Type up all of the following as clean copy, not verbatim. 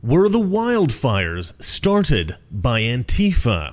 Were the wildfires started by Antifa?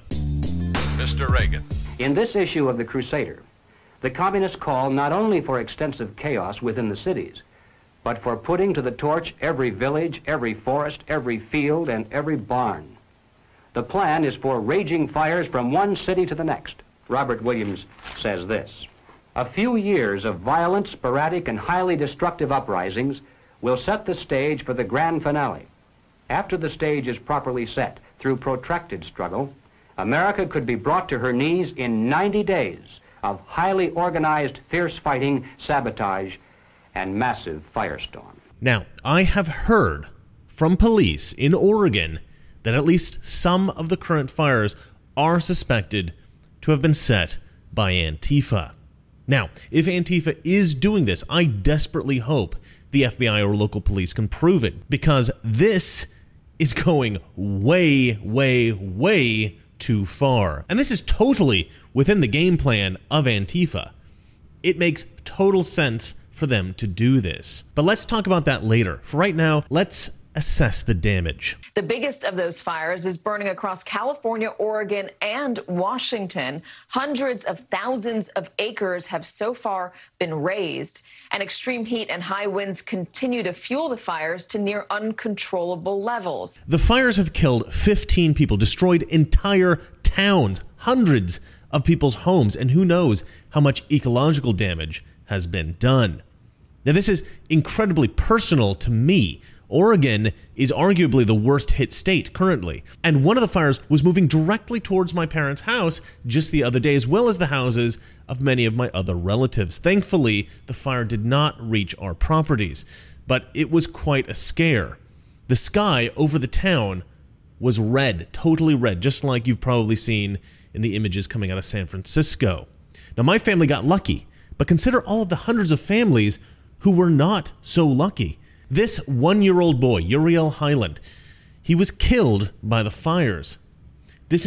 Mr. Reagan. In this issue of the Crusader, the communists call not only for extensive chaos within the cities, but for putting to the torch every village, every forest, every field, and every barn. The plan is for raging fires from one city to the next. Robert Williams says this: a few years of violent, sporadic, and highly destructive uprisings will set the stage for the grand finale. After the stage is properly set through protracted struggle, America could be brought to her knees in 90 days of highly organized, fierce fighting, sabotage, and massive firestorm. Now, I have heard from police in Oregon that at least some of the current fires are suspected to have been set by Antifa. Now, if Antifa is doing this, I desperately hope the FBI or local police can prove it, because this is going way, way, way too far. And this is totally within the game plan of Antifa. It makes total sense for them to do this. But let's talk about that later. For right now, let's assess the damage. The biggest of those fires is burning across California, Oregon, and Washington. Hundreds of thousands of acres have so far been razed, and extreme heat and high winds continue to fuel the fires to near uncontrollable levels. The fires have killed 15 people, destroyed entire towns, hundreds of people's homes, and who knows how much ecological damage has been done. Now, this is incredibly personal to me. Oregon is arguably the worst hit state currently, and one of the fires was moving directly towards my parents' house just the other day, as well as the houses of many of my other relatives. Thankfully, the fire did not reach our properties, but it was quite a scare. The sky over the town was red, totally red, just like you've probably seen in the images coming out of San Francisco. Now, my family got lucky, but consider all of the hundreds of families who were not so lucky. This one-year-old boy, Uriel Hyland, he was killed by the fires. This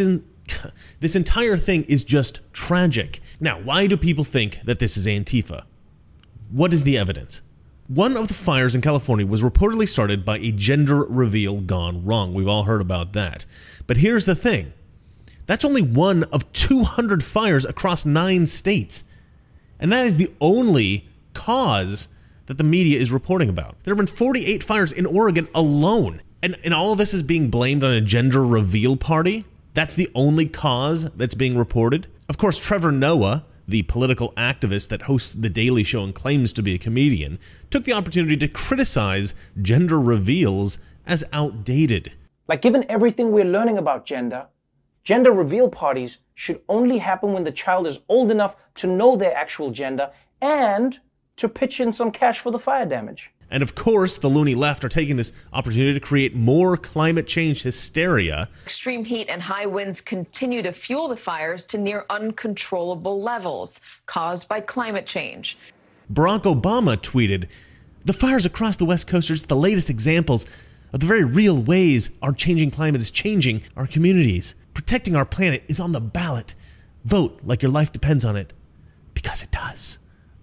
entire thing is just tragic. Now, why do people think that this is Antifa? What is the evidence? One of the fires in California was reportedly started by a gender reveal gone wrong. We've all heard about that. But here's the thing. That's only one of 200 fires across 9 states. And that is the only cause that the media is reporting about. There have been 48 fires in Oregon alone. And all of this is being blamed on a gender reveal party? That's the only cause that's being reported? Of course, Trevor Noah, the political activist that hosts The Daily Show and claims to be a comedian, took the opportunity to criticize gender reveals as outdated. Like, given everything we're learning about gender reveal parties should only happen when the child is old enough to know their actual gender and to pitch in some cash for the fire damage. And of course, the loony left are taking this opportunity to create more climate change hysteria. Extreme heat and high winds continue to fuel the fires to near uncontrollable levels caused by climate change. Barack Obama tweeted, "The fires across the West Coast are just the latest examples of the very real ways our changing climate is changing our communities. Protecting our planet is on the ballot. Vote like your life depends on it, because it does."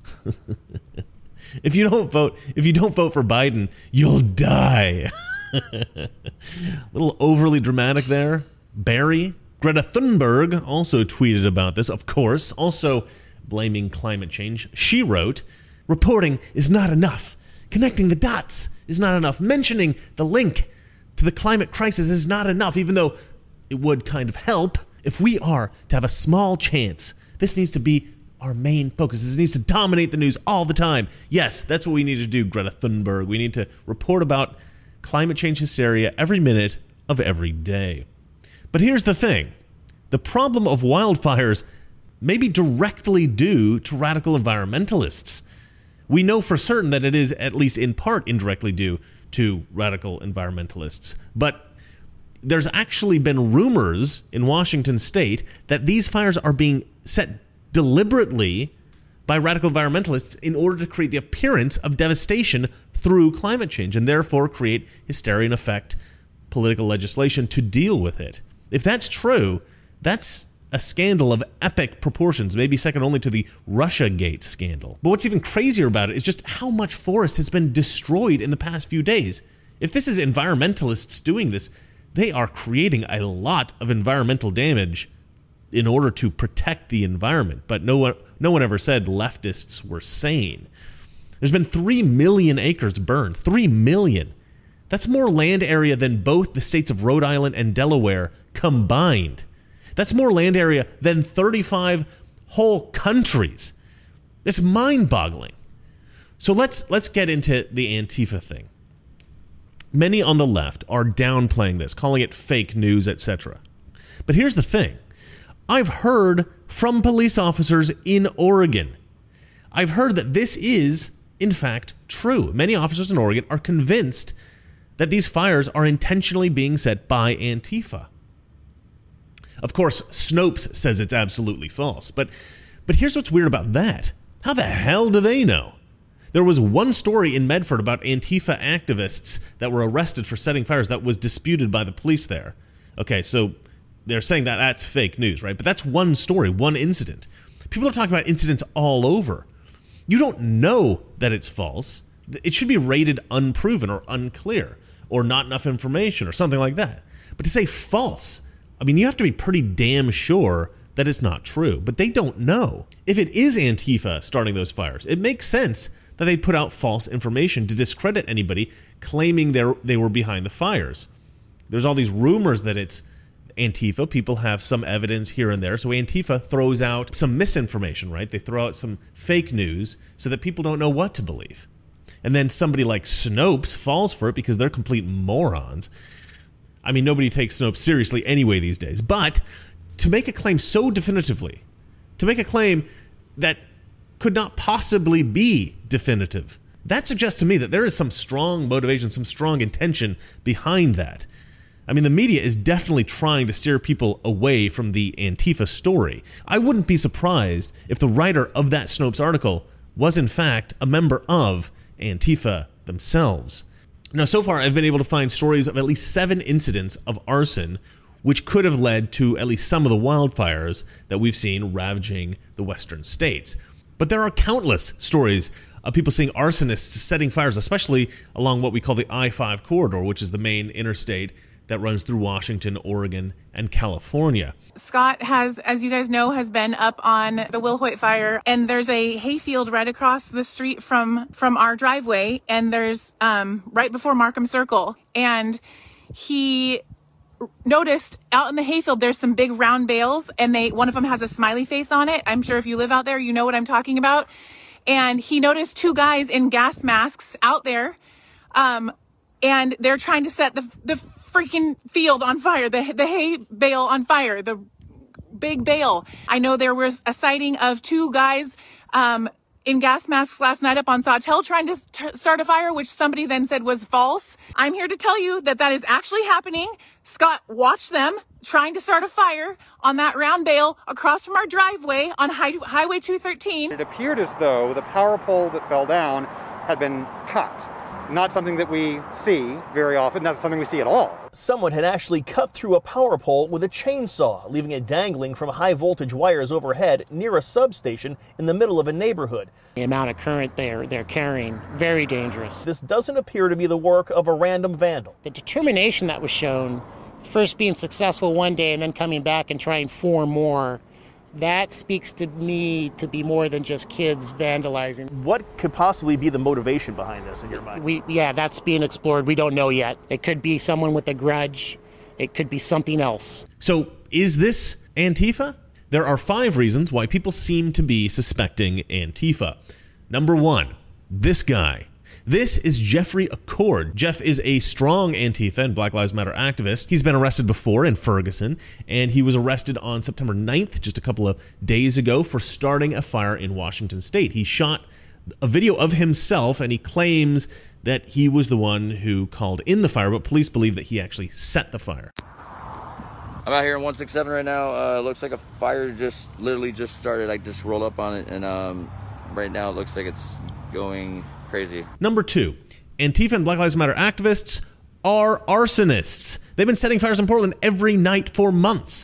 If you don't vote for Biden, you'll die. Little overly dramatic there. Barry. Greta Thunberg also tweeted about this, of course, also blaming climate change. She wrote, "Reporting is not enough. Connecting the dots is not enough. Mentioning the link to the climate crisis is not enough, even though it would kind of help. If we are to have a small chance, this needs to be our main focus. This needs to dominate the news all the time." Yes, that's what we need to do, Greta Thunberg. We need to report about climate change hysteria every minute of every day. But here's the thing. The problem of wildfires may be directly due to radical environmentalists. We know for certain that it is, at least in part, indirectly due to radical environmentalists. But there's actually been rumors in Washington state that these fires are being set deliberately by radical environmentalists in order to create the appearance of devastation through climate change and therefore create hysteria and affect political legislation to deal with it. If that's true, that's a scandal of epic proportions, maybe second only to the Russiagate scandal. But what's even crazier about it is just how much forest has been destroyed in the past few days. If this is environmentalists doing this, they are creating a lot of environmental damage in order to protect the environment. But no one ever said leftists were sane. There's been 3 million acres burned. 3 million. That's more land area than both the states of Rhode Island and Delaware combined. That's more land area than 35 whole countries. It's mind-boggling. So let's get into the Antifa thing. Many on the left are downplaying this, calling it fake news, etc. But here's the thing. I've heard from police officers in Oregon. I've heard that this is, in fact, true. Many officers in Oregon are convinced that these fires are intentionally being set by Antifa. Of course, Snopes says it's absolutely false. But here's what's weird about that. How the hell do they know? There was one story in Medford about Antifa activists that were arrested for setting fires that was disputed by the police there. Okay, so they're saying that that's fake news, right? But that's one story, one incident. People are talking about incidents all over. You don't know that it's false. It should be rated unproven or unclear or not enough information or something like that. But to say false, I mean, you have to be pretty damn sure that it's not true. But they don't know. If it is Antifa starting those fires, it makes sense that they'd put out false information to discredit anybody claiming they were behind the fires. There's all these rumors that it's Antifa. People have some evidence here and there. So Antifa throws out some misinformation, right? They throw out some fake news so that people don't know what to believe. And then somebody like Snopes falls for it because they're complete morons. I mean, nobody takes Snopes seriously anyway these days. But to make a claim so definitively, to make a claim that could not possibly be definitive, that suggests to me that there is some strong motivation, some strong intention behind that. I mean, the media is definitely trying to steer people away from the Antifa story. I wouldn't be surprised if the writer of that Snopes article was in fact a member of Antifa themselves. Now, so far, I've been able to find stories of at least 7 incidents of arson which could have led to at least some of the wildfires that we've seen ravaging the western states. But there are countless stories of people seeing arsonists setting fires, especially along what we call the I-5 corridor, which is the main interstate that runs through Washington, Oregon, and California. Scott has, as you guys know, has been up on the Wilhoit fire, and there's a hayfield right across the street from our driveway, and there's right before Markham Circle, and he noticed out in the hayfield there's some big round bales, and one of them has a smiley face on it. I'm sure if you live out there, you know what I'm talking about. And he noticed 2 guys in gas masks out there, and they're trying to set the freaking field on fire, the hay bale on fire, the big bale. I know there was a sighting of 2 guys in gas masks last night up on Sawtell trying to start a fire, which somebody then said was false. I'm here to tell you that is actually happening. Scott watched them trying to start a fire on that round bale across from our driveway on Highway 213. It appeared as though the power pole that fell down had been cut. Not something that we see very often, not something we see at all. Someone had actually cut through a power pole with a chainsaw, leaving it dangling from high voltage wires overhead near a substation in the middle of a neighborhood. The amount of current they're carrying, very dangerous. This doesn't appear to be the work of a random vandal. The determination that was shown, first being successful one day and then coming back and trying 4 more, that speaks to me to be more than just kids vandalizing. What could possibly be the motivation behind this in your mind? Yeah, that's being explored. We don't know yet. It could be someone with a grudge. It could be something else. So is this Antifa? There are 5 reasons why people seem to be suspecting Antifa. Number 1, this guy. This is Jeffrey Accord. Jeff is a strong Antifa and Black Lives Matter activist. He's been arrested before in Ferguson, and he was arrested on September 9th, just a couple of days ago, for starting a fire in Washington state. He shot a video of himself, and he claims that he was the one who called in the fire, but police believe that he actually set the fire. I'm out here in 167 right now. Looks like a fire literally just started. I just rolled up on it, and right now it looks like it's going crazy. Number 2, Antifa and Black Lives Matter activists are arsonists. They've been setting fires in Portland every night for months.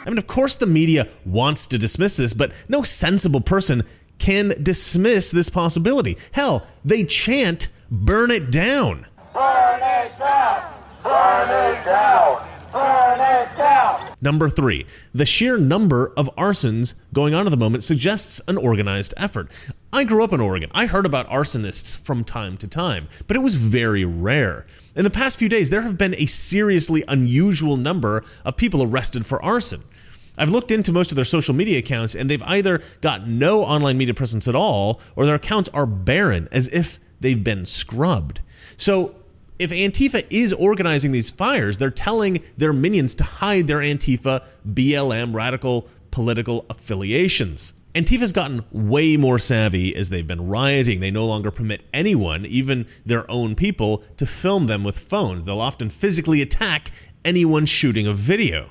I mean, of course the media wants to dismiss this, but no sensible person can dismiss this possibility. Hell, they chant, "Burn it down." Burn it down! Burn it down! Burn it down! Number 3, the sheer number of arsons going on at the moment suggests an organized effort. I grew up in Oregon. I heard about arsonists from time to time, but it was very rare. In the past few days, there have been a seriously unusual number of people arrested for arson. I've looked into most of their social media accounts, and they've either got no online media presence at all, or their accounts are barren, as if they've been scrubbed. So, if Antifa is organizing these fires, they're telling their minions to hide their Antifa, BLM, radical political affiliations. Antifa's gotten way more savvy as they've been rioting. They no longer permit anyone, even their own people, to film them with phones. They'll often physically attack anyone shooting a video.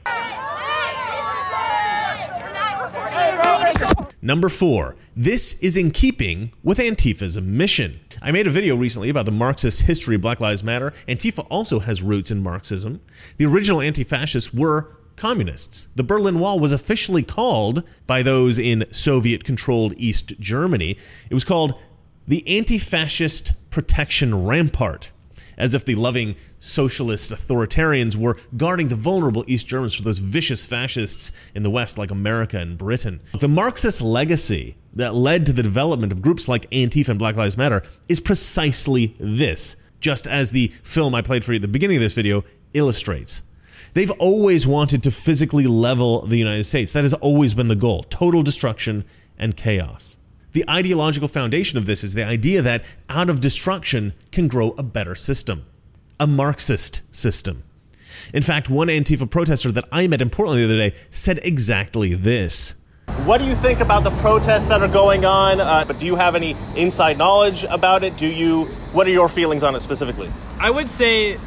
Number 4, this is in keeping with Antifa's mission. I made a video recently about the Marxist history of Black Lives Matter. Antifa also has roots in Marxism. The original anti-fascists were communists. The Berlin Wall was officially called, by those in Soviet-controlled East Germany, it was called the Anti-Fascist Protection Rampart, as if the loving socialist authoritarians were guarding the vulnerable East Germans from those vicious fascists in the West like America and Britain. The Marxist legacy that led to the development of groups like Antifa and Black Lives Matter is precisely this, just as the film I played for you at the beginning of this video illustrates. They've always wanted to physically level the United States. That has always been the goal: total destruction and chaos. The ideological foundation of this is the idea that out of destruction can grow a better system, a Marxist system. In fact, one Antifa protester that I met in Portland the other day said exactly this. What do you think about the protests that are going on? But do you have any inside knowledge about it? What are your feelings on it specifically? I would say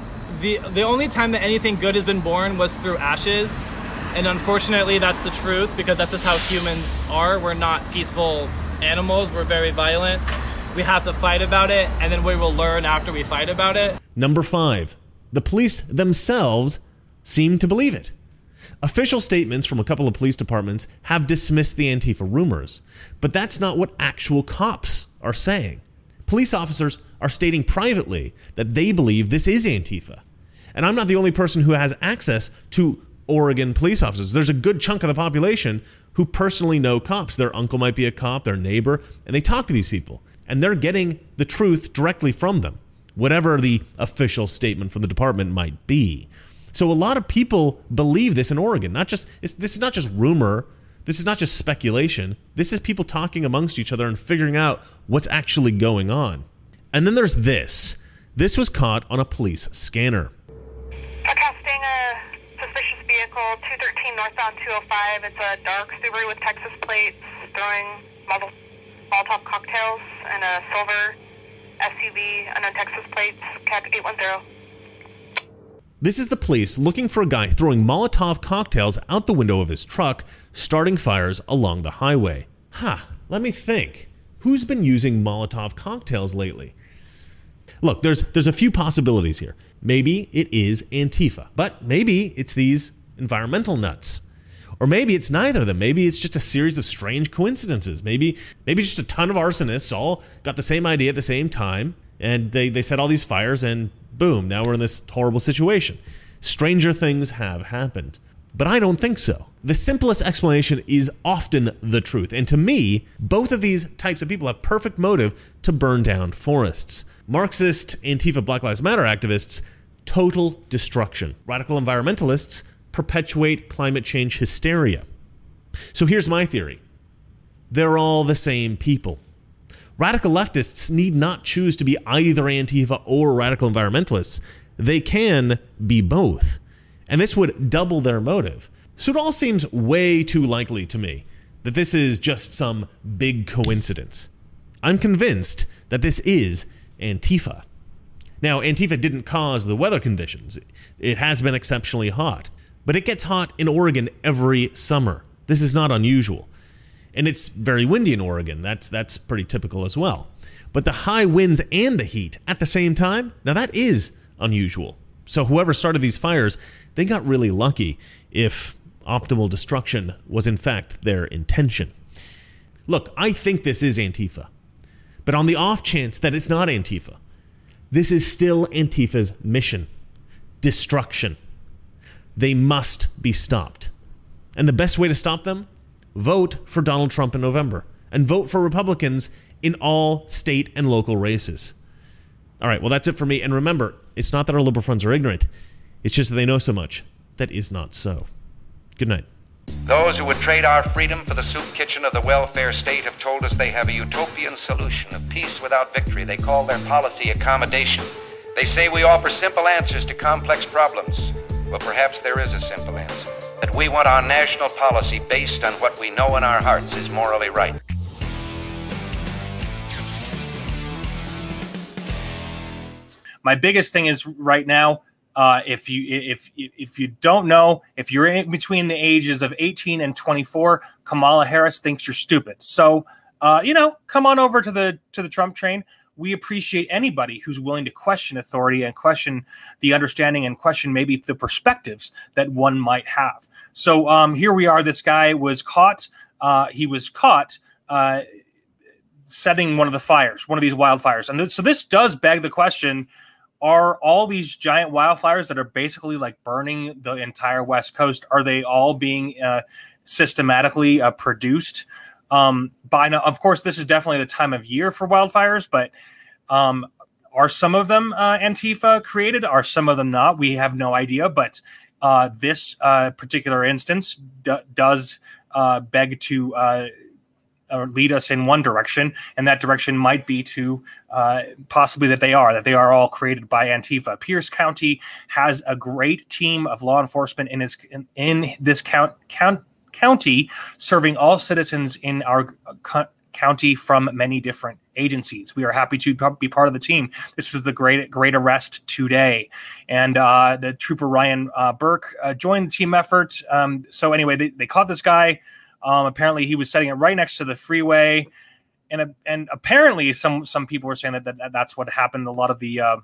the only time that anything good has been born was through ashes. And unfortunately, that's the truth, because that's just how humans are. We're not peaceful animals. We're very violent. We have to fight about it, and then we will learn after we fight about it. Number 5, the police themselves seem to believe it. Official statements from a couple of police departments have dismissed the Antifa rumors, but that's not what actual cops are saying. Police officers are stating privately that they believe this is Antifa. And I'm not the only person who has access to Oregon police officers. There's a good chunk of the population who personally know cops. Their uncle might be a cop, their neighbor, and they talk to these people. And they're getting the truth directly from them, whatever the official statement from the department might be. So a lot of people believe this in Oregon. This is not just rumor. This is not just speculation. This is people talking amongst each other and figuring out what's actually going on. And then there's this. This was caught on a police scanner. Forecasting a suspicious vehicle, 213 northbound 205. It's a dark Subaru with Texas plates, throwing Molotov cocktails, and a silver SUV, unknown Texas plates, CAC 810. This is the police looking for a guy throwing Molotov cocktails out the window of his truck, starting fires along the highway. Let me think. Who's been using Molotov cocktails lately? Look, there's a few possibilities here. Maybe it is Antifa, but maybe it's these environmental nuts. Or maybe it's neither of them. Maybe it's just a series of strange coincidences. Maybe just a ton of arsonists all got the same idea at the same time, and they set all these fires, and boom, now we're in this horrible situation. Stranger things have happened. But I don't think so. The simplest explanation is often the truth. And to me, both of these types of people have perfect motive to burn down forests. Marxist, Antifa, Black Lives Matter activists, total destruction. Radical environmentalists perpetuate climate change hysteria. So here's my theory. They're all the same people. Radical leftists need not choose to be either Antifa or radical environmentalists. They can be both. And this would double their motive. So it all seems way too likely to me that this is just some big coincidence. I'm convinced that this is Antifa. Now, Antifa didn't cause the weather conditions. It has been exceptionally hot. But it gets hot in Oregon every summer. This is not unusual. And it's very windy in Oregon. That's pretty typical as well. But the high winds and the heat at the same time, now that is unusual. So whoever started these fires, they got really lucky if optimal destruction was in fact their intention. Look, I think this is Antifa. But on the off chance that it's not Antifa, this is still Antifa's mission. Destruction. They must be stopped. And the best way to stop them? Vote for Donald Trump in November. And vote for Republicans in all state and local races. All right, well, that's it for me. And remember, it's not that our liberal friends are ignorant. It's just that they know so much. That is not so. Good night. Those who would trade our freedom for the soup kitchen of the welfare state have told us they have a utopian solution of peace without victory. They call their policy accommodation. They say we offer simple answers to complex problems. Well, perhaps there is a simple answer. That we want our national policy based on what we know in our hearts is morally right. My biggest thing is right now, if you don't know, if you're in between the ages of 18 and 24, Kamala Harris thinks you're stupid. So, come on over to the Trump train. We appreciate anybody who's willing to question authority and question the understanding and question maybe the perspectives that one might have. So here we are. This guy was caught. He was caught setting one of these wildfires. And so this does beg the question, are all these giant wildfires that are basically like burning the entire West Coast, are they all being systematically produced? By now, of course, this is definitely the time of year for wildfires, but are some of them Antifa created? Are some of them not? We have no idea, but this particular instance does beg to lead us in one direction, and that direction might be to possibly that they are all created by Antifa. Pierce County has a great team of law enforcement in this county, serving all citizens in our county from many different agencies. We are happy to be part of the team. This was the great arrest today, and the trooper Ryan Burke joined the team effort. So anyway, they caught this guy. Apparently, he was setting it right next to the freeway, and apparently, some people were saying that's what happened. A lot of the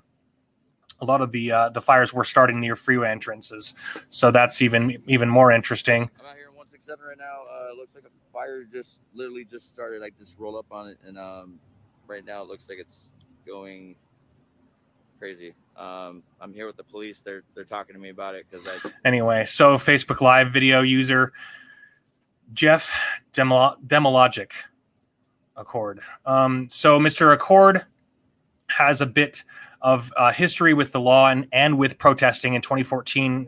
fires were starting near freeway entrances, so that's even more interesting. I'm out here in 167 right now. It looks like a fire just literally just started. I just rolled up on it, and right now it looks like it's going crazy. I'm here with the police. They're talking to me about it Anyway, so Facebook Live video user Jeff Demologic Accord. So Mr. Accord has a bit of history with the law and with protesting in 2014.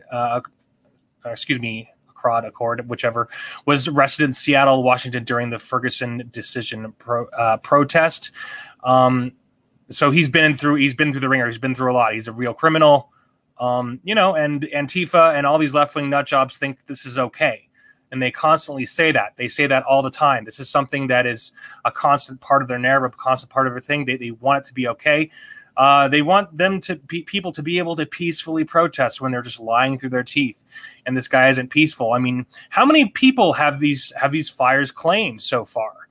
Accord, whichever, was arrested in Seattle, Washington during the Ferguson decision protest. So he's been through the ringer. He's been through a lot. He's a real criminal. And Antifa and all these left-wing nut jobs think this is okay. And they constantly say that. They say that all the time. This is something that is a constant part of their narrative, a constant part of their thing. They want it to be okay. They want people to be able to peacefully protest when they're just lying through their teeth. And this guy isn't peaceful. I mean, how many people have these fires claimed so far?